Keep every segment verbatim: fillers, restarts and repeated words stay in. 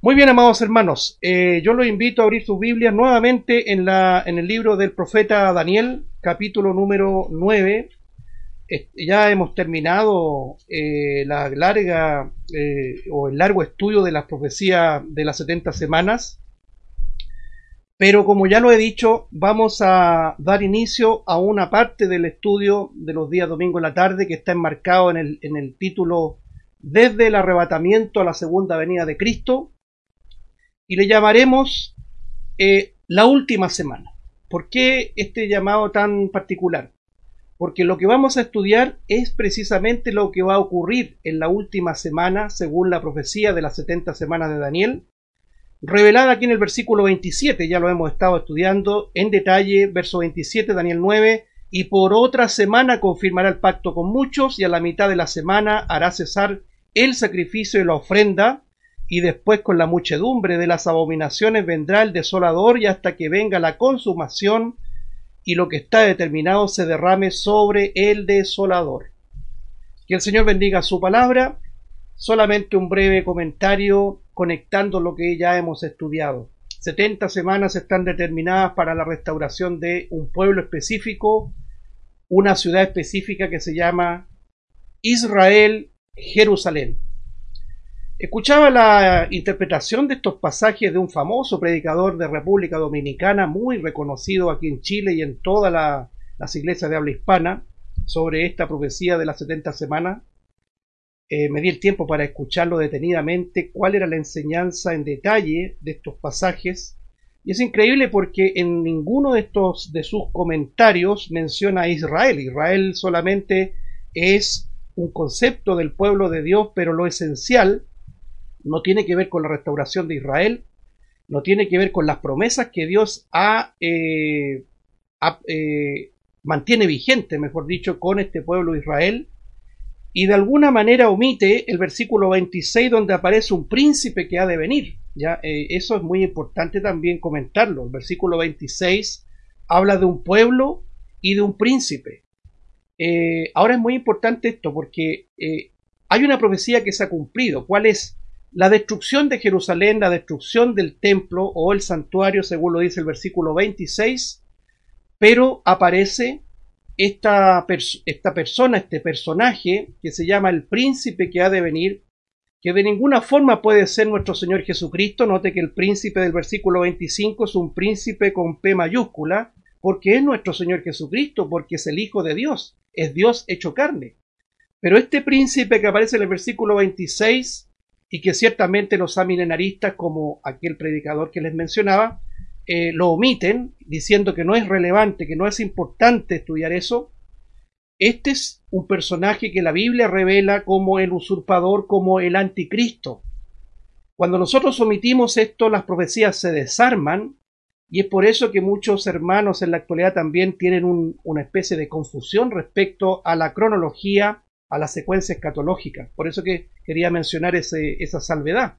Muy bien, amados hermanos, eh, yo los invito a abrir sus Biblias nuevamente en, la, en el libro del profeta Daniel, capítulo número nueve. Eh, ya hemos terminado eh, la larga eh, o el largo estudio de las profecías de las setenta semanas, pero como ya lo he dicho, vamos a dar inicio a una parte del estudio de los días domingo en la tarde que está enmarcado en el, en el título Desde el arrebatamiento a la segunda venida de Cristo, y le llamaremos eh, la última semana. ¿Por qué este llamado tan particular? Porque lo que vamos a estudiar es precisamente lo que va a ocurrir en la última semana, según la profecía de las setenta semanas de Daniel, revelada aquí en el versículo veintisiete, ya lo hemos estado estudiando en detalle, verso veintisiete, Daniel nueve, y por otra semana confirmará el pacto con muchos, y a la mitad de la semana hará cesar el sacrificio y la ofrenda, y después con la muchedumbre de las abominaciones vendrá el desolador, y hasta que venga la consumación, y lo que está determinado se derrame sobre el desolador. Que el Señor bendiga su palabra. Solamente un breve comentario conectando lo que ya hemos estudiado. setenta semanas están determinadas para la restauración de un pueblo específico, una ciudad específica que se llama Israel, Jerusalén. Escuchaba la interpretación de estos pasajes de un famoso predicador de República Dominicana, muy reconocido aquí en Chile y en todas la, las iglesias de habla hispana, sobre esta profecía de las setenta semanas. Eh, me di el tiempo para escucharlo detenidamente, cuál era la enseñanza en detalle de estos pasajes, y es increíble porque en ninguno de estos de sus comentarios menciona a Israel. Israel solamente es un concepto del pueblo de Dios, pero lo esencial no tiene que ver con la restauración de Israel, no tiene que ver con las promesas que Dios ha, eh, ha, eh, mantiene vigente, mejor dicho, con este pueblo de Israel, y de alguna manera omite el versículo veintiséis donde aparece un príncipe que ha de venir. ¿Ya? Eh, eso es muy importante también comentarlo. El versículo veintiséis habla de un pueblo y de un príncipe. Eh, ahora es muy importante esto porque eh, hay una profecía que se ha cumplido. ¿Cuál es? La destrucción de Jerusalén, la destrucción del templo o el santuario, según lo dice el versículo veintiséis, pero aparece esta, pers esta persona, este personaje que se llama el príncipe que ha de venir, que de ninguna forma puede ser nuestro Señor Jesucristo. Note que el príncipe del versículo veinticinco es un príncipe con P mayúscula, porque es nuestro Señor Jesucristo, porque es el Hijo de Dios, es Dios hecho carne. Pero este príncipe que aparece en el versículo veintiséis, y que ciertamente los amilenaristas, como aquel predicador que les mencionaba, eh, lo omiten, diciendo que no es relevante, que no es importante estudiar eso. Este es un personaje que la Biblia revela como el usurpador, como el anticristo. Cuando nosotros omitimos esto, las profecías se desarman, y es por eso que muchos hermanos en la actualidad también tienen un, una especie de confusión respecto a la cronología, a la secuencia escatológica. Por eso que quería mencionar ese, esa salvedad.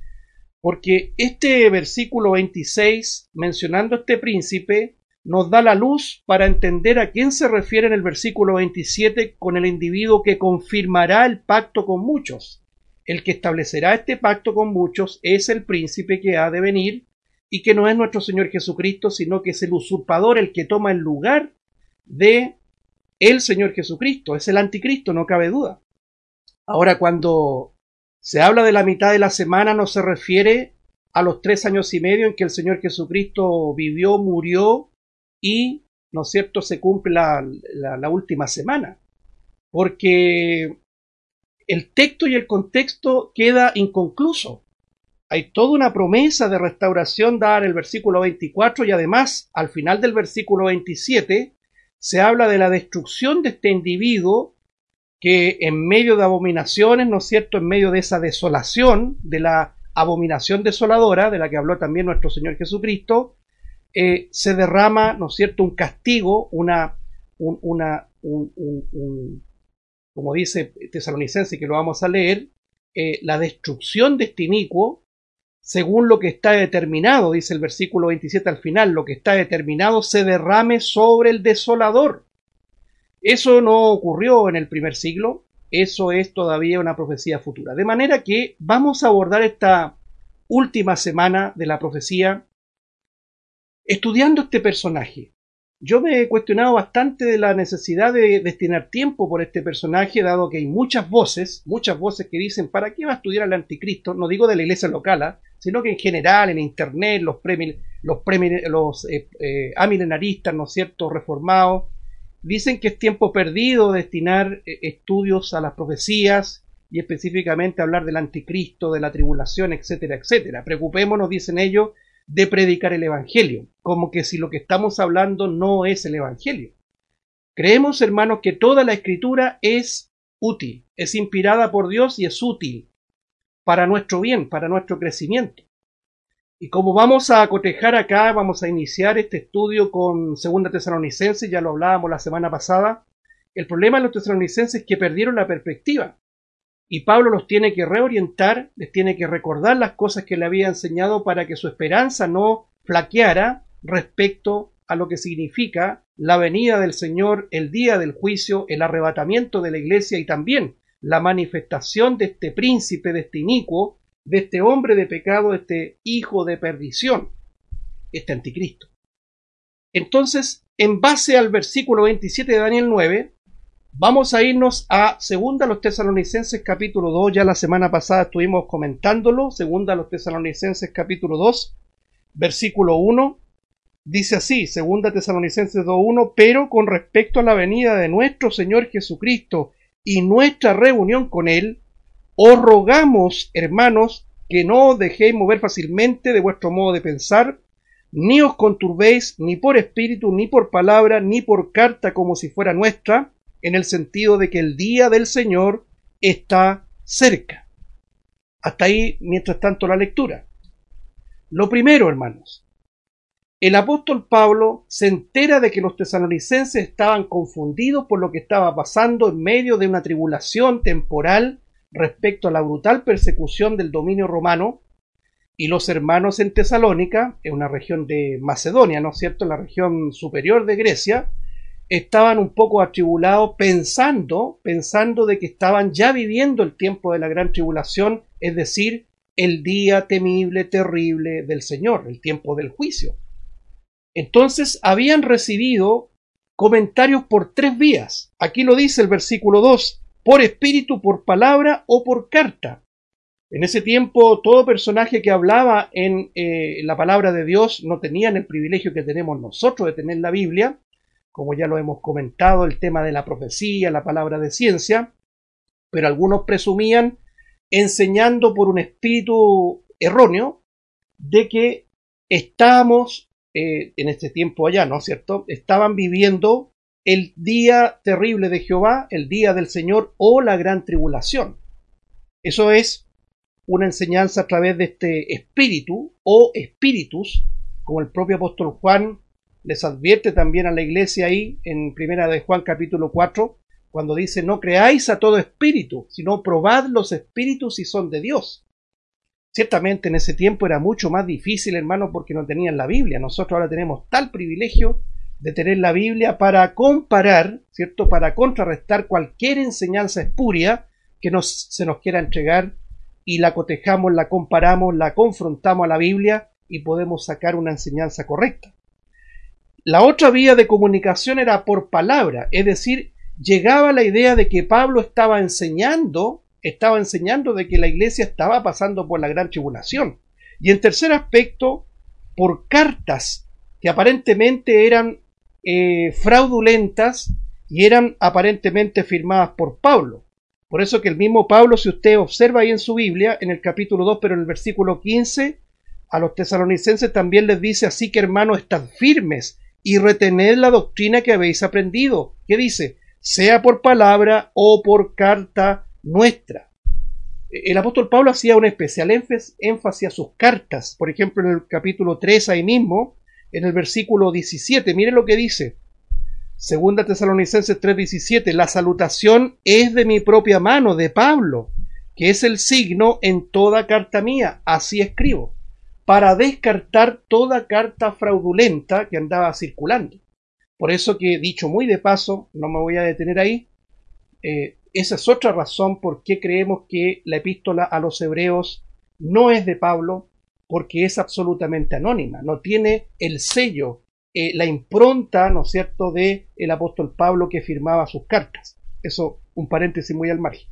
Porque este versículo veintiséis, mencionando este príncipe, nos da la luz para entender a quién se refiere en el versículo veintisiete con el individuo que confirmará el pacto con muchos. El que establecerá este pacto con muchos es el príncipe que ha de venir, y que no es nuestro Señor Jesucristo, sino que es el usurpador, el que toma el lugar de el Señor Jesucristo. Es el anticristo, no cabe duda. Ahora, cuando se habla de la mitad de la semana, no se refiere a los tres años y medio en que el Señor Jesucristo vivió, murió y, ¿no es cierto?, se cumple la, la, la última semana. Porque el texto y el contexto queda inconcluso. Hay toda una promesa de restauración dada en el versículo veinticuatro, y además, al final del versículo veintisiete, se habla de la destrucción de este individuo que en medio de abominaciones, ¿no es cierto?, en medio de esa desolación, de la abominación desoladora, de la que habló también nuestro Señor Jesucristo, eh, se derrama, ¿no es cierto?, un castigo, una, un, una, un, un, un, como dice Tesalonicense, que lo vamos a leer, eh, la destrucción de este inicuo, según lo que está determinado, dice el versículo veintisiete al final, lo que está determinado se derrame sobre el desolador. Eso no ocurrió en el primer siglo, eso es todavía una profecía futura. De manera que vamos a abordar esta última semana de la profecía, estudiando este personaje. Yo me he cuestionado bastante de la necesidad de destinar tiempo por este personaje, dado que hay muchas voces, muchas voces que dicen, ¿para qué va a estudiar al anticristo? No digo de la iglesia local, ¿eh? Sino que en general, en internet, los, premil, los, premil, los eh, eh, amilenaristas, ¿no es cierto?, reformados, dicen que es tiempo perdido destinar eh, estudios a las profecías y específicamente hablar del anticristo, de la tribulación, etcétera, etcétera. Preocupémonos, dicen ellos, de predicar el evangelio, como que si lo que estamos hablando no es el evangelio. Creemos, hermanos, que toda la escritura es útil, es inspirada por Dios y es útil para nuestro bien, para nuestro crecimiento. Y como vamos a cotejar acá, vamos a iniciar este estudio con Segunda Tesalonicenses, ya lo hablábamos la semana pasada. El problema de los tesalonicenses es que perdieron la perspectiva. Y Pablo los tiene que reorientar, les tiene que recordar las cosas que le había enseñado para que su esperanza no flaqueara respecto a lo que significa la venida del Señor, el día del juicio, el arrebatamiento de la iglesia y también la manifestación de este príncipe, de este inicuo, de este hombre de pecado, de este hijo de perdición, este anticristo. Entonces, en base al versículo veintisiete de Daniel nueve, vamos a irnos a Segunda a los Tesalonicenses capítulo dos, ya la semana pasada estuvimos comentándolo, Segunda a los Tesalonicenses capítulo dos, versículo uno, dice así, Segunda Tesalonicenses dos uno, pero con respecto a la venida de nuestro Señor Jesucristo y nuestra reunión con Él, os rogamos, hermanos, que no os dejéis mover fácilmente de vuestro modo de pensar, ni os conturbéis ni por espíritu, ni por palabra, ni por carta como si fuera nuestra, en el sentido de que el día del Señor está cerca. Hasta ahí, mientras tanto, la lectura. Lo primero, hermanos, el apóstol Pablo se entera de que los tesalonicenses estaban confundidos por lo que estaba pasando en medio de una tribulación temporal respecto a la brutal persecución del dominio romano, y los hermanos en Tesalónica, en una región de Macedonia, ¿no es cierto?, en la región superior de Grecia, estaban un poco atribulados pensando, pensando de que estaban ya viviendo el tiempo de la gran tribulación, es decir, el día temible, terrible del Señor, el tiempo del juicio. Entonces habían recibido comentarios por tres vías. Aquí lo dice el versículo dos, por espíritu, por palabra o por carta. En ese tiempo todo personaje que hablaba en eh, la palabra de Dios no tenían el privilegio que tenemos nosotros de tener la Biblia, como ya lo hemos comentado, el tema de la profecía, la palabra de ciencia, pero algunos presumían, enseñando por un espíritu erróneo, de que estábamos, eh, en este tiempo allá, ¿no es cierto?, estaban viviendo el día terrible de Jehová, el día del Señor o la gran tribulación. Eso es una enseñanza a través de este espíritu o espíritus, como el propio apóstol Juan les advierte también a la iglesia ahí en Primera de Juan capítulo cuatro, cuando dice, no creáis a todo espíritu, sino probad los espíritus si son de Dios. Ciertamente en ese tiempo era mucho más difícil, hermano, porque no tenían la Biblia. Nosotros ahora tenemos tal privilegio de tener la Biblia para comparar, ¿cierto?, para contrarrestar cualquier enseñanza espuria que nos, se nos quiera entregar, y la cotejamos, la comparamos, la confrontamos a la Biblia y podemos sacar una enseñanza correcta. La otra vía de comunicación era por palabra, es decir, llegaba la idea de que Pablo estaba enseñando, estaba enseñando de que la iglesia estaba pasando por la gran tribulación. Y en tercer aspecto, por cartas que aparentemente eran eh, fraudulentas y eran aparentemente firmadas por Pablo. Por eso que el mismo Pablo, si usted observa ahí en su Biblia, en el capítulo dos, pero en el versículo quince, a los tesalonicenses también les dice, así que hermanos, estad firmes y retened la doctrina que habéis aprendido. ¿Qué dice? Sea por palabra o por carta nuestra. El apóstol Pablo hacía un especial énfasis a sus cartas. Por ejemplo, en el capítulo tres, ahí mismo, en el versículo diecisiete, mire lo que dice. Segunda Tesalonicenses tres diecisiete, la salutación es de mi propia mano, de Pablo, que es el signo en toda carta mía, así escribo, para descartar toda carta fraudulenta que andaba circulando. Por eso que, dicho muy de paso, no me voy a detener ahí, eh, esa es otra razón por qué creemos que la epístola a los hebreos no es de Pablo, porque es absolutamente anónima, no tiene el sello, eh, la impronta, ¿no es cierto?, de el apóstol Pablo que firmaba sus cartas. Eso, un paréntesis muy al margen.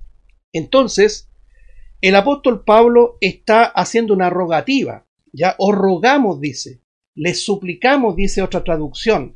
Entonces, el apóstol Pablo está haciendo una rogativa, ya, os rogamos, dice, les suplicamos, dice otra traducción,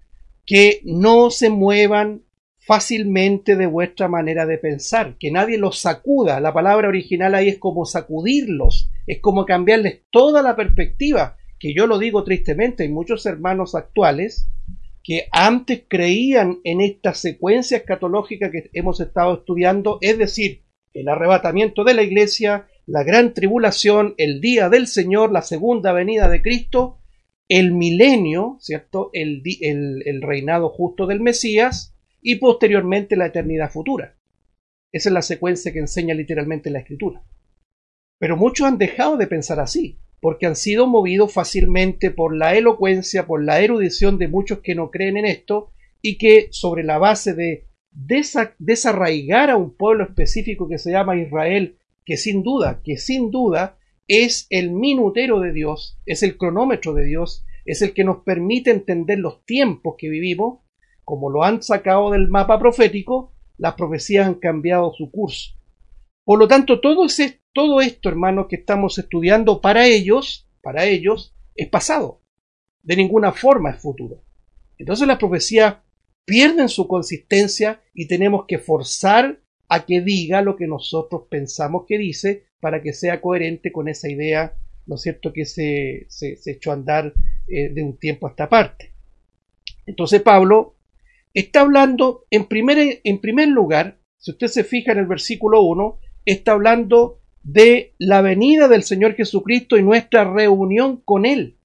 que no se muevan fácilmente de vuestra manera de pensar, que nadie los sacuda. La palabra original ahí es como sacudirlos, es como cambiarles toda la perspectiva, que yo lo digo tristemente, hay muchos hermanos actuales que antes creían en esta secuencia escatológica que hemos estado estudiando, es decir, el arrebatamiento de la iglesia, la gran tribulación, el día del Señor, la segunda venida de Cristo, el milenio, ¿cierto?, el, el, el reinado justo del Mesías y posteriormente la eternidad futura. Esa es la secuencia que enseña literalmente la Escritura. Pero muchos han dejado de pensar así, porque han sido movidos fácilmente por la elocuencia, por la erudición de muchos que no creen en esto y que sobre la base de desa, desarraigar a un pueblo específico que se llama Israel, que sin duda, que sin duda es el minutero de Dios, es el cronómetro de Dios, es el que nos permite entender los tiempos que vivimos, como lo han sacado del mapa profético, las profecías han cambiado su curso. Por lo tanto, todo, ese, todo esto, hermanos, que estamos estudiando para ellos, para ellos, es pasado. De ninguna forma es futuro. Entonces las profecías pierden su consistencia y tenemos que forzar a que diga lo que nosotros pensamos que dice para que sea coherente con esa idea, ¿no es cierto?, que se, se, se echó a andar eh, de un tiempo a esta parte. Entonces Pablo está hablando, en primer, en primer lugar, si usted se fija en el versículo uno, está hablando de la venida del Señor Jesucristo y nuestra reunión con Él.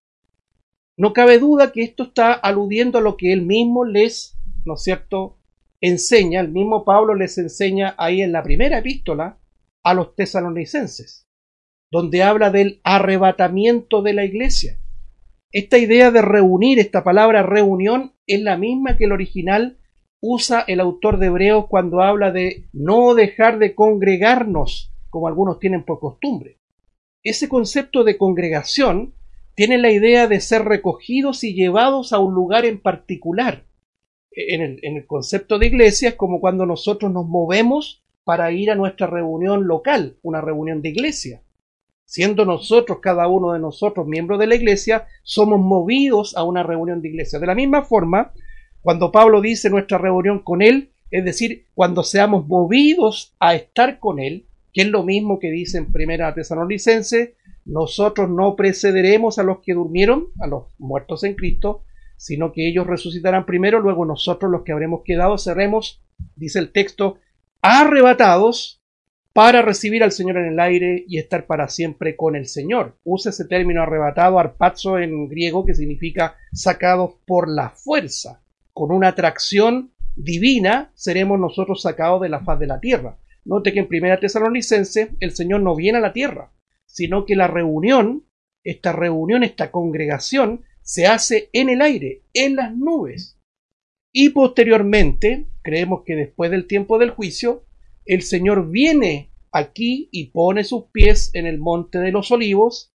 No cabe duda que esto está aludiendo a lo que Él mismo les, ¿no es cierto?, enseña, el mismo Pablo les enseña ahí en la primera epístola a los tesalonicenses, donde habla del arrebatamiento de la iglesia. Esta idea de reunir, esta palabra reunión, es la misma que el original usa el autor de Hebreos cuando habla de no dejar de congregarnos, como algunos tienen por costumbre. Ese concepto de congregación tiene la idea de ser recogidos y llevados a un lugar en particular. En el, en el concepto de iglesia es como cuando nosotros nos movemos para ir a nuestra reunión local, una reunión de iglesia. Siendo nosotros, cada uno de nosotros, miembros de la iglesia, somos movidos a una reunión de iglesia. De la misma forma, cuando Pablo dice nuestra reunión con Él, es decir, cuando seamos movidos a estar con Él, que es lo mismo que dice en Primera Tesalonicenses, nosotros no precederemos a los que durmieron, a los muertos en Cristo, sino que ellos resucitarán primero, luego nosotros los que habremos quedado seremos, dice el texto, arrebatados para recibir al Señor en el aire y estar para siempre con el Señor. Usa ese término arrebatado, arpazo en griego, que significa sacados por la fuerza. Con una atracción divina seremos nosotros sacados de la faz de la tierra. Note que en Primera Tesalonicenses el Señor no viene a la tierra, sino que la reunión, esta reunión, esta congregación, se hace en el aire, en las nubes. Y posteriormente, creemos que después del tiempo del juicio, el Señor viene aquí y pone sus pies en el monte de los olivos,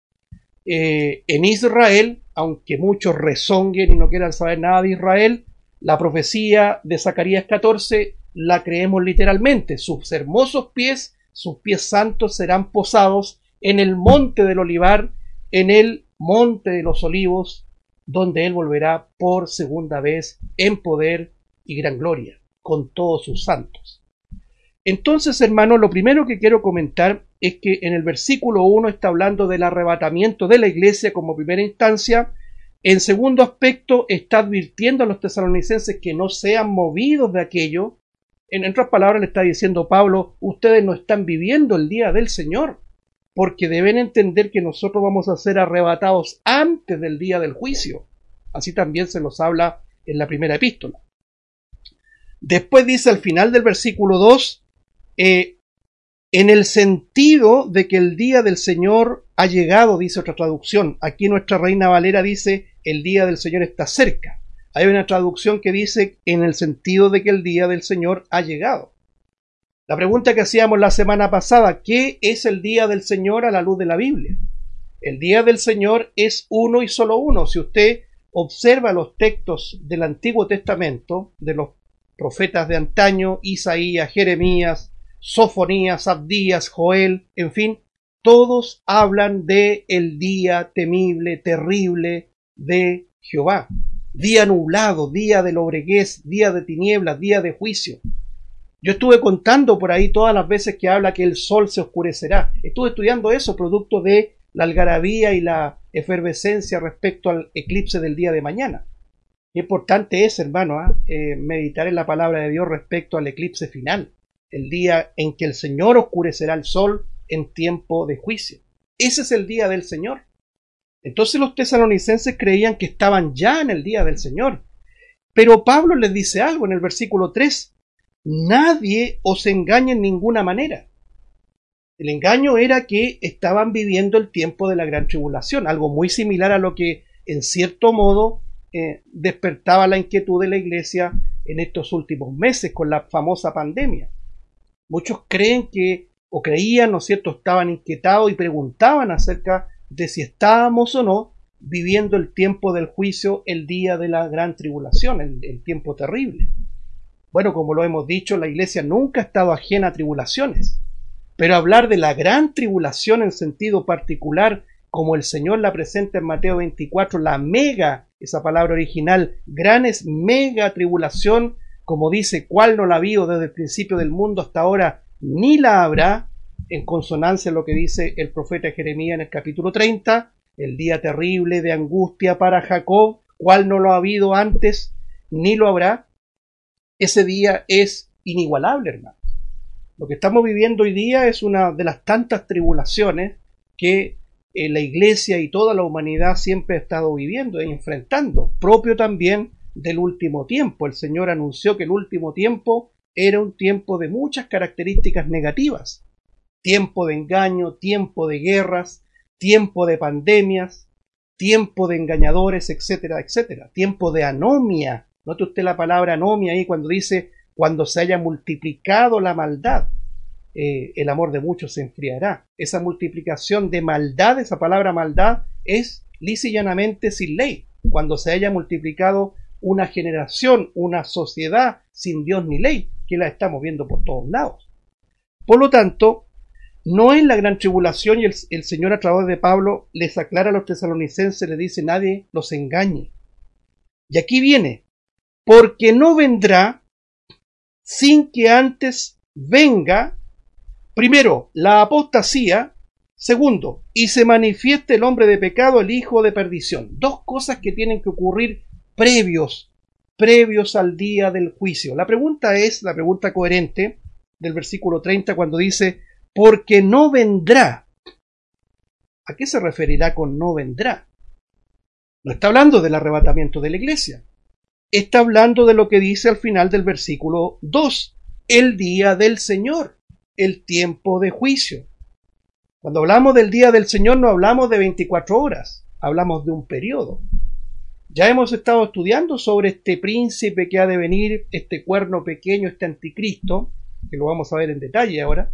eh, en Israel, aunque muchos rezonguen y no quieran saber nada de Israel, la profecía de Zacarías catorce la creemos literalmente. Sus hermosos pies, sus pies santos serán posados en el monte del olivar, en el monte de los olivos, donde Él volverá por segunda vez en poder y gran gloria, con todos sus santos. Entonces, hermanos, lo primero que quiero comentar es que en el versículo uno está hablando del arrebatamiento de la iglesia como primera instancia. En segundo aspecto, está advirtiendo a los tesalonicenses que no sean movidos de aquello. En otras palabras, le está diciendo Pablo, ustedes no están viviendo el día del Señor, porque deben entender que nosotros vamos a ser arrebatados antes del día del juicio. Así también se nos habla en la primera epístola. Después dice al final del versículo dos, eh, en el sentido de que el día del Señor ha llegado, dice otra traducción. Aquí nuestra Reina Valera dice, el día del Señor está cerca. Hay una traducción que dice, en el sentido de que el día del Señor ha llegado. La pregunta que hacíamos la semana pasada, ¿qué es el día del Señor a la luz de la Biblia? El día del Señor es uno y solo uno. Si usted observa los textos del Antiguo Testamento, de los profetas de antaño, Isaías, Jeremías, Sofonías, Abdías, Joel, en fin, todos hablan de el día temible, terrible de Jehová. Día nublado, día de lobreguez, día de tinieblas, día de juicio. Yo estuve contando por ahí todas las veces que habla que el sol se oscurecerá. Estuve estudiando eso, producto de la algarabía y la efervescencia respecto al eclipse del día de mañana. Qué importante es, hermano, ¿eh? Eh, meditar en la palabra de Dios respecto al eclipse final, el día en que el Señor oscurecerá el sol en tiempo de juicio. Ese es el día del Señor. Entonces los tesalonicenses creían que estaban ya en el día del Señor. Pero Pablo les dice algo en el versículo tres. Nadie os engañe en ninguna manera. El engaño era que estaban viviendo el tiempo de la gran tribulación, algo muy similar a lo que en cierto modo eh, despertaba la inquietud de la iglesia en estos últimos meses con la famosa pandemia. Muchos creen que, o creían, ¿no es cierto?, estaban inquietados y preguntaban acerca de si estábamos o no viviendo el tiempo del juicio, el día de la gran tribulación, el, el tiempo terrible. Bueno, como lo hemos dicho, la iglesia nunca ha estado ajena a tribulaciones. Pero hablar de la gran tribulación en sentido particular, como el Señor la presenta en Mateo veinticuatro, la mega, esa palabra original, gran es mega tribulación, como dice, cuál no la ha habido desde el principio del mundo hasta ahora, ni la habrá, en consonancia a lo que dice el profeta Jeremías en el capítulo treinta, el día terrible de angustia para Jacob, cuál no lo ha habido antes, ni lo habrá. Ese día es inigualable, hermano. Lo que estamos viviendo hoy día es una de las tantas tribulaciones que eh, la iglesia y toda la humanidad siempre ha estado viviendo y enfrentando, propio también del último tiempo. El Señor anunció que el último tiempo era un tiempo de muchas características negativas. Tiempo de engaño, tiempo de guerras, tiempo de pandemias, tiempo de engañadores, etcétera, etcétera. Tiempo de anomia. Note usted la palabra anomia ahí cuando dice cuando se haya multiplicado la maldad, eh, el amor de muchos se enfriará. Esa multiplicación de maldad, esa palabra maldad, es lisa y llanamente sin ley. Cuando se haya multiplicado una generación, una sociedad sin Dios ni ley, que la estamos viendo por todos lados. Por lo tanto, no es la gran tribulación, y el, el Señor a través de Pablo les aclara a los tesalonicenses, les dice, nadie los engañe. Y aquí viene, porque no vendrá sin que antes venga, primero, la apostasía, segundo, y se manifieste el hombre de pecado, el hijo de perdición. Dos cosas que tienen que ocurrir previos, previos al día del juicio. La pregunta es, la pregunta coherente del versículo treinta, cuando dice, porque no vendrá. ¿A qué se referirá con no vendrá? No está hablando del arrebatamiento de la iglesia. Está hablando de lo que dice al final del versículo dos, el día del Señor, el tiempo de juicio. Cuando hablamos del día del Señor no hablamos de veinticuatro horas, hablamos de un periodo. Ya hemos estado estudiando sobre este príncipe que ha de venir, este cuerno pequeño, este anticristo, que lo vamos a ver en detalle ahora.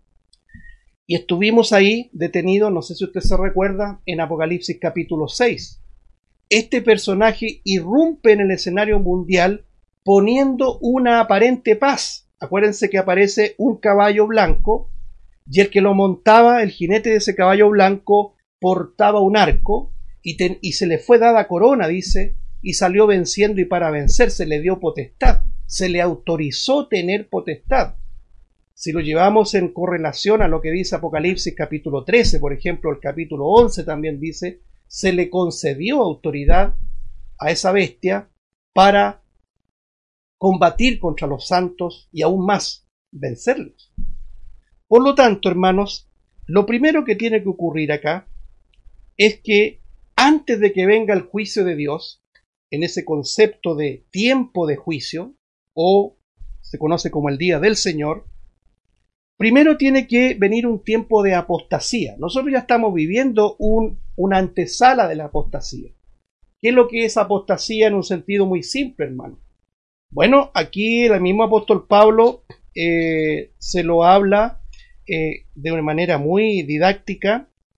Y estuvimos ahí detenidos, no sé si usted se recuerda, en Apocalipsis capítulo seis. Este personaje irrumpe en el escenario mundial poniendo una aparente paz. Acuérdense que aparece un caballo blanco y el que lo montaba, el jinete de ese caballo blanco, portaba un arco y, ten, y se le fue dada corona, dice, y salió venciendo, y para vencer se le dio potestad, se le autorizó tener potestad. Si lo llevamos en correlación a lo que dice Apocalipsis capítulo trece, por ejemplo, el capítulo once también dice, se le concedió autoridad a esa bestia para combatir contra los santos y aún más vencerlos. Por lo tanto, hermanos, lo primero que tiene que ocurrir acá es que antes de que venga el juicio de Dios, en ese concepto de tiempo de juicio, o se conoce como el día del Señor, primero tiene que venir un tiempo de apostasía. Nosotros ya estamos viviendo un, una antesala de la apostasía. ¿Qué es lo que es apostasía en un sentido muy simple, hermano? Bueno, aquí el mismo apóstol Pablo eh, se lo habla eh, de una manera muy didáctica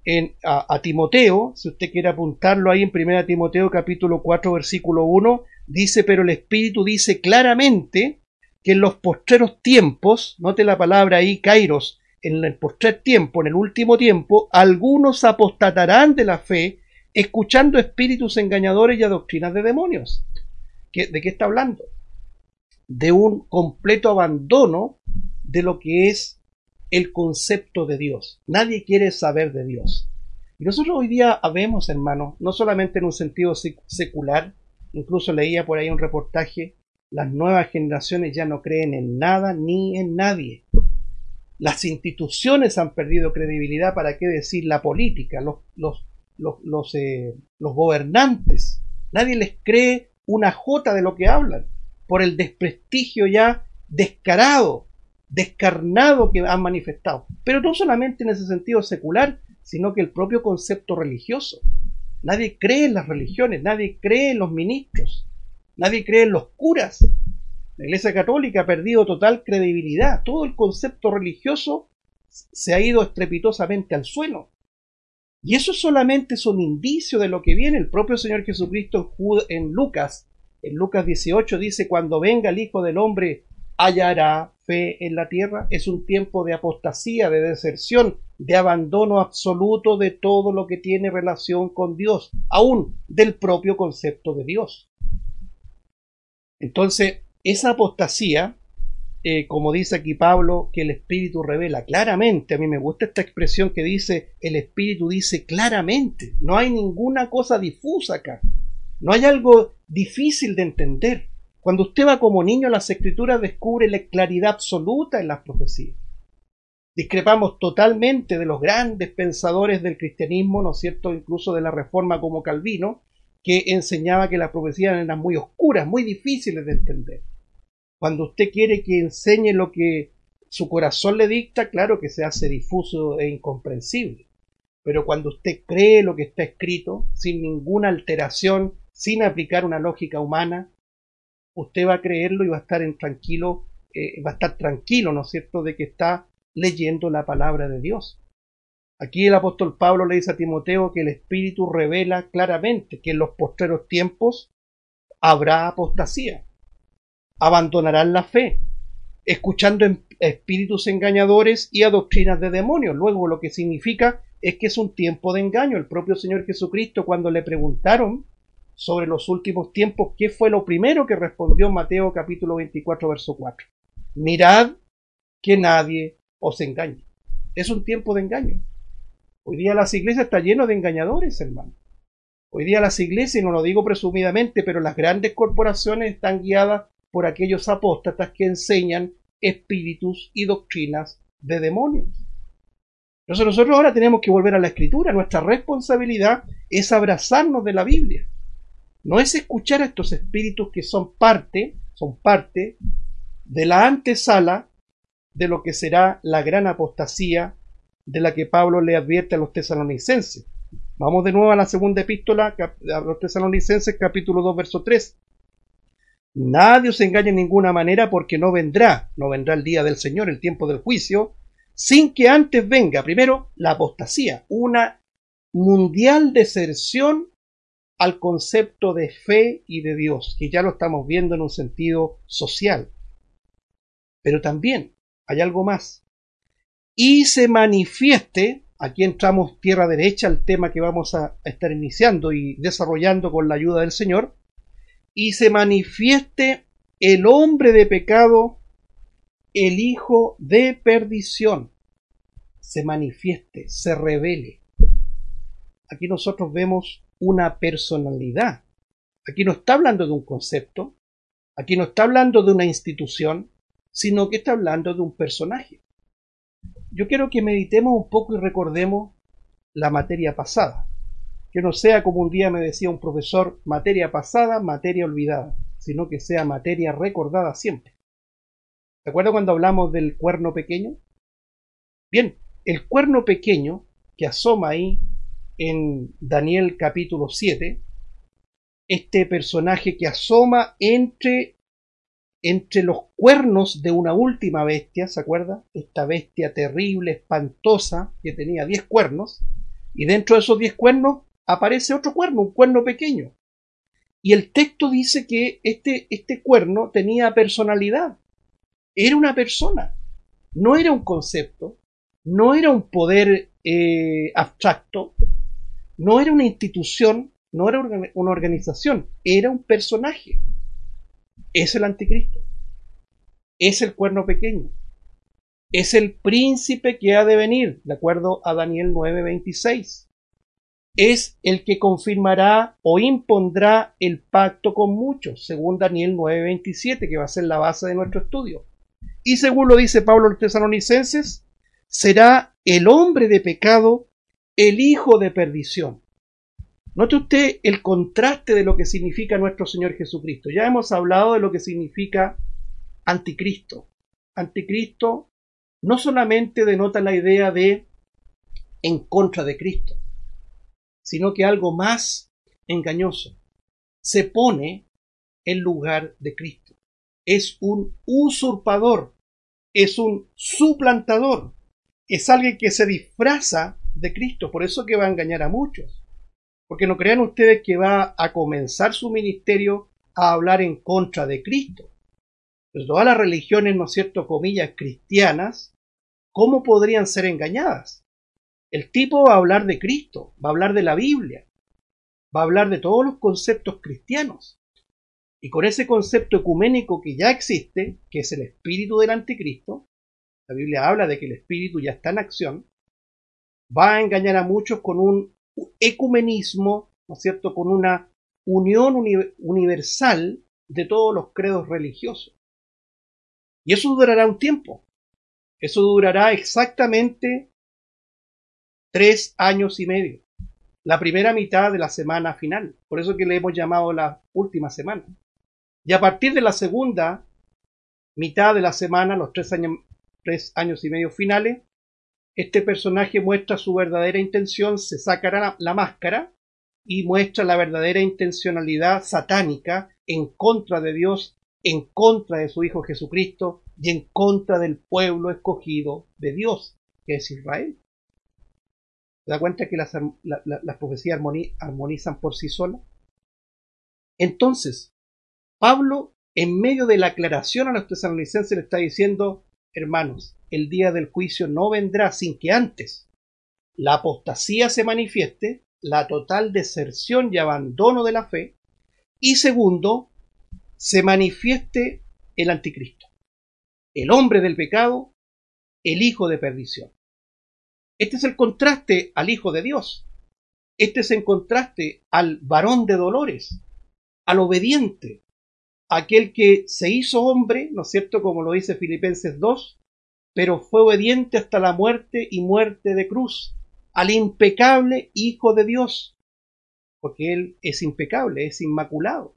en, a, a Timoteo, si usted quiere apuntarlo ahí en primera Timoteo capítulo cuatro versículo uno, dice, pero el Espíritu dice claramente que en los postreros tiempos, note la palabra ahí, kairos, en el postrer tiempo, en el último tiempo, algunos apostatarán de la fe, escuchando espíritus engañadores y a doctrinas de demonios. ¿Qué, ¿De qué está hablando? De un completo abandono de lo que es el concepto de Dios. Nadie quiere saber de Dios. Y nosotros hoy día vemos, hermanos, no solamente en un sentido secular, incluso leía por ahí un reportaje, las nuevas generaciones ya no creen en nada ni en nadie. Las instituciones han perdido credibilidad, ¿para qué decir la política? Los, los, los, los, eh, los gobernantes. Nadie les cree una jota de lo que hablan, por el desprestigio ya descarado, descarnado que han manifestado. Pero no solamente en ese sentido secular, sino que el propio concepto religioso. Nadie cree en las religiones, nadie cree en los ministros, nadie cree en los curas. La Iglesia Católica ha perdido total credibilidad. Todo el concepto religioso se ha ido estrepitosamente al suelo. Y eso solamente es un indicio de lo que viene. El propio Señor Jesucristo en Lucas, en Lucas dieciocho dice, cuando venga el Hijo del Hombre, ¿hallará fe en la tierra? Es un tiempo de apostasía, de deserción, de abandono absoluto de todo lo que tiene relación con Dios, aún del propio concepto de Dios. Entonces, esa apostasía, eh, como dice aquí Pablo, que el Espíritu revela claramente, a mí me gusta esta expresión que dice, el Espíritu dice claramente, no hay ninguna cosa difusa acá, no hay algo difícil de entender. Cuando usted va como niño a las Escrituras descubre la claridad absoluta en las profecías. Discrepamos totalmente de los grandes pensadores del cristianismo, ¿no es cierto?, incluso de la Reforma como Calvino, que enseñaba que las profecías eran muy oscuras, muy difíciles de entender. Cuando usted quiere que enseñe lo que su corazón le dicta, claro que se hace difuso e incomprensible. Pero cuando usted cree lo que está escrito, sin ninguna alteración, sin aplicar una lógica humana, usted va a creerlo y va a estar en tranquilo, eh, va a estar tranquilo, ¿no es cierto?, de que está leyendo la palabra de Dios. Aquí el apóstol Pablo le dice a Timoteo que el Espíritu revela claramente que en los postreros tiempos habrá apostasía. Abandonarán la fe, escuchando espíritus engañadores y a doctrinas de demonios. Luego lo que significa es que es un tiempo de engaño. El propio Señor Jesucristo, cuando le preguntaron sobre los últimos tiempos, ¿qué fue lo primero que respondió en Mateo capítulo veinticuatro, verso cuatro? Mirad que nadie os engañe. Es un tiempo de engaño. Hoy día las iglesias están llenas de engañadores, hermano. Hoy día las iglesias, y no lo digo presumidamente, pero las grandes corporaciones están guiadas por aquellos apóstatas que enseñan espíritus y doctrinas de demonios. Entonces nosotros ahora tenemos que volver a la Escritura. Nuestra responsabilidad es abrazarnos de la Biblia. No es escuchar a estos espíritus que son parte, son parte de la antesala de lo que será la gran apostasía de la que Pablo le advierte a los tesalonicenses. Vamos de nuevo a la segunda epístola a los tesalonicenses, capítulo dos, verso tres. Nadie os engañe en ninguna manera, porque no vendrá, no vendrá el día del Señor, el tiempo del juicio, sin que antes venga, primero, la apostasía, una mundial deserción al concepto de fe y de Dios, que ya lo estamos viendo en un sentido social. Pero también hay algo más. Y se manifieste, aquí entramos tierra derecha al tema que vamos a estar iniciando y desarrollando con la ayuda del Señor, y se manifieste el hombre de pecado, el hijo de perdición, se manifieste, se revele. Aquí nosotros vemos una personalidad. Aquí no está hablando de un concepto, aquí no está hablando de una institución, sino que está hablando de un personaje. Yo quiero que meditemos un poco y recordemos la materia pasada. Que no sea como un día me decía un profesor, materia pasada, materia olvidada, sino que sea materia recordada siempre. ¿Se acuerdan cuando hablamos del cuerno pequeño? Bien, el cuerno pequeño que asoma ahí en Daniel capítulo siete, este personaje que asoma entre entre los cuernos de una última bestia, ¿se acuerda? Esta bestia terrible, espantosa, que tenía diez cuernos, Y dentro de esos diez cuernos aparece otro cuerno, un cuerno pequeño. Y el texto dice que este, este cuerno tenía personalidad. Era una persona, no era un concepto, no era un poder eh, abstracto, no era una institución, no era una organización, era un personaje. Es el anticristo, es el cuerno pequeño, es el príncipe que ha de venir, de acuerdo a Daniel nueve veintiséis. Es el que confirmará o impondrá el pacto con muchos, según Daniel nueve veintisiete, que va a ser la base de nuestro estudio. Y según lo dice Pablo a los tesalonicenses, será el hombre de pecado, el hijo de perdición. Note usted el contraste de lo que significa nuestro Señor Jesucristo. Ya hemos hablado de lo que significa anticristo. Anticristo no solamente denota la idea de en contra de Cristo, sino que algo más engañoso. Se pone en lugar de Cristo. Es un usurpador, es un suplantador, es alguien que se disfraza de Cristo, por eso que va a engañar a muchos. Porque no crean ustedes que va a comenzar su ministerio a hablar en contra de Cristo. Pero todas las religiones, ¿no es cierto?, comillas, cristianas, ¿cómo podrían ser engañadas? El tipo va a hablar de Cristo, va a hablar de la Biblia, va a hablar de todos los conceptos cristianos. Y con ese concepto ecuménico que ya existe, que es el espíritu del anticristo, la Biblia habla de que el espíritu ya está en acción, va a engañar a muchos con un ecumenismo, ¿no es cierto?, con una unión uni- universal de todos los credos religiosos. Y eso durará un tiempo. Eso durará exactamente tres años y medio. La primera mitad de la semana final. Por eso que le hemos llamado la última semana. Y a partir de la segunda mitad de la semana, los tres años, tres años y medio finales, este personaje muestra su verdadera intención, se sacará la, la máscara y muestra la verdadera intencionalidad satánica en contra de Dios, en contra de su Hijo Jesucristo y en contra del pueblo escogido de Dios, que es Israel. ¿Se da cuenta que las, la, la, las profecías armonizan por sí solas? Entonces, Pablo, en medio de la aclaración a los tesalonicenses, le está diciendo, hermanos, el día del juicio no vendrá sin que antes la apostasía se manifieste, la total deserción y abandono de la fe, y segundo, se manifieste el anticristo, el hombre del pecado, el hijo de perdición. Este es el contraste al Hijo de Dios. Este es el contraste al varón de dolores, al obediente, aquel que se hizo hombre, ¿no es cierto?, como lo dice Filipenses dos, pero fue obediente hasta la muerte y muerte de cruz, al impecable Hijo de Dios, porque Él es impecable, es inmaculado.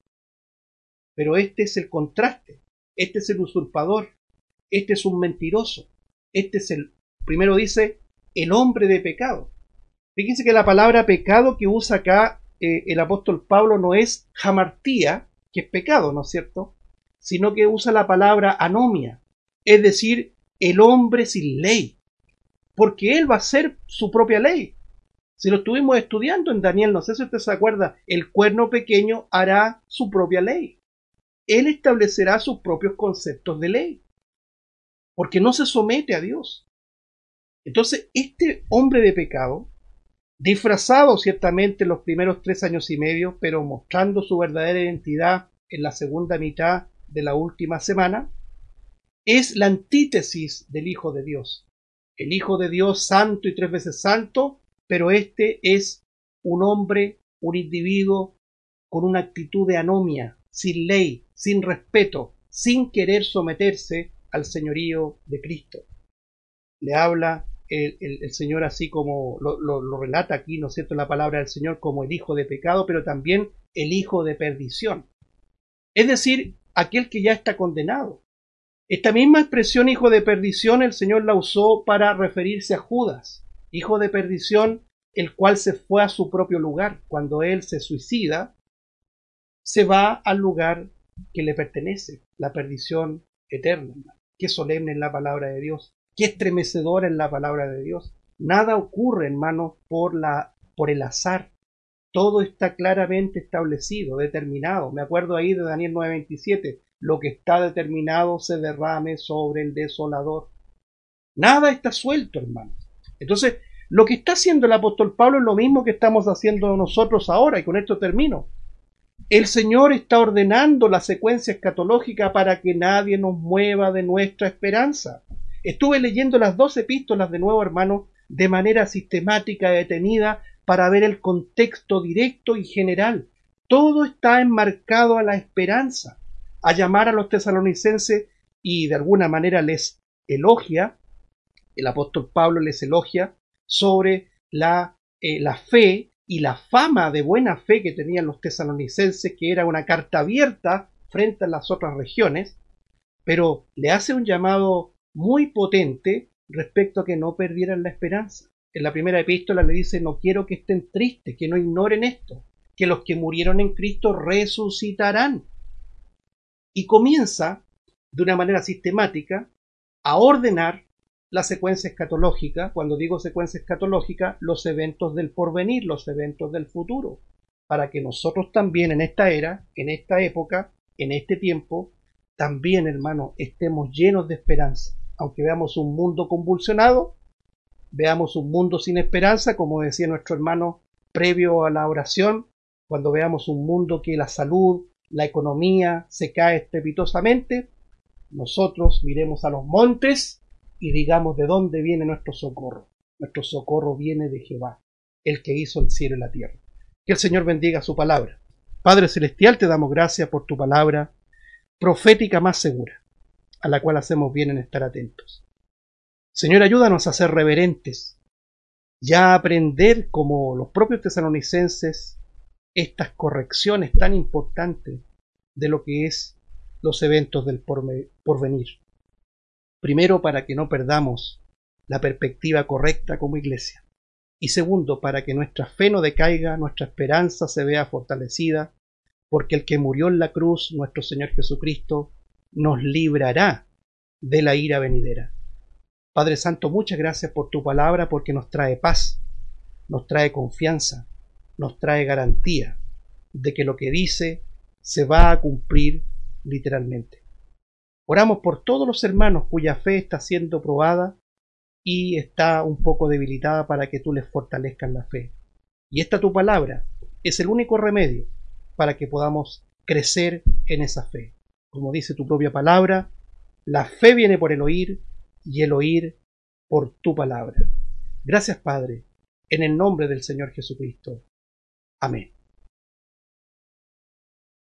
Pero este es el contraste, este es el usurpador, este es un mentiroso, este es el, primero dice, el hombre de pecado. Fíjense que la palabra pecado que usa acá eh, el apóstol Pablo no es hamartía, que es pecado, ¿no es cierto?, sino que usa la palabra anomia, es decir, el hombre sin ley, porque él va a ser su propia ley. Si lo estuvimos estudiando en Daniel, no sé si usted se acuerda, el cuerno pequeño hará su propia ley. Él establecerá sus propios conceptos de ley, porque no se somete a Dios. Entonces, este hombre de pecado, disfrazado ciertamente en los primeros tres años y medio, pero mostrando su verdadera identidad en la segunda mitad de la última semana, es la antítesis del Hijo de Dios. El Hijo de Dios santo y tres veces santo, pero este es un hombre, un individuo con una actitud de anomia, sin ley, sin respeto, sin querer someterse al señorío de Cristo. Le habla el, el, el Señor así como lo, lo, lo relata aquí, ¿no es cierto?, la palabra del Señor como el hijo de pecado, pero también el hijo de perdición. Es decir, aquel que ya está condenado. Esta misma expresión hijo de perdición el Señor la usó para referirse a Judas, hijo de perdición, el cual se fue a su propio lugar. Cuando él se suicida, se va al lugar que le pertenece, la perdición eterna. Qué solemne es la palabra de Dios, qué estremecedora es la palabra de Dios. Nada ocurre, hermanos, por la, por el azar. Todo está claramente establecido, determinado. Me acuerdo ahí de Daniel nueve veintisiete. Lo que está determinado se derrame sobre el desolador. Nada está suelto, hermanos. Entonces, lo que está haciendo el apóstol Pablo es lo mismo que estamos haciendo nosotros ahora, y con esto termino. El Señor está ordenando la secuencia escatológica para que nadie nos mueva de nuestra esperanza. Estuve leyendo las dos epístolas de nuevo, hermanos, de manera sistemática y detenida para ver el contexto directo y general. Todo está enmarcado a la esperanza, a llamar a los tesalonicenses, y de alguna manera les elogia, el apóstol Pablo les elogia sobre la, eh, la fe y la fama de buena fe que tenían los tesalonicenses, que era una carta abierta frente a las otras regiones, pero le hace un llamado muy potente respecto a que no perdieran la esperanza. En la primera epístola le dice: no quiero que estén tristes, que no ignoren esto, que los que murieron en Cristo resucitarán. Y comienza de una manera sistemática a ordenar la secuencia escatológica. Cuando digo secuencia escatológica, los eventos del porvenir, los eventos del futuro, para que nosotros también en esta era, en esta época, en este tiempo, también, hermano, estemos llenos de esperanza. Aunque veamos un mundo convulsionado, veamos un mundo sin esperanza, como decía nuestro hermano previo a la oración, cuando veamos un mundo que la salud, la economía se cae estrepitosamente, nosotros miremos a los montes y digamos de dónde viene nuestro socorro. Nuestro socorro viene de Jehová, el que hizo el cielo y la tierra. Que el Señor bendiga su palabra. Padre Celestial, te damos gracias por tu palabra profética más segura, a la cual hacemos bien en estar atentos. Señor, ayúdanos a ser reverentes, ya a aprender como los propios tesalonicenses estas correcciones tan importantes de lo que es los eventos del porvenir. Primero, para que no perdamos la perspectiva correcta como iglesia. Y segundo, para que nuestra fe no decaiga, nuestra esperanza se vea fortalecida, porque el que murió en la cruz, nuestro Señor Jesucristo, nos librará de la ira venidera. Padre Santo, muchas gracias por tu palabra, porque nos trae paz, nos trae confianza, nos trae garantía de que lo que dice se va a cumplir literalmente. Oramos por todos los hermanos cuya fe está siendo probada y está un poco debilitada, para que tú les fortalezcas la fe. Y esta tu palabra es el único remedio para que podamos crecer en esa fe. Como dice tu propia palabra, la fe viene por el oír y el oír por tu palabra. Gracias, Padre, en el nombre del Señor Jesucristo. Amén.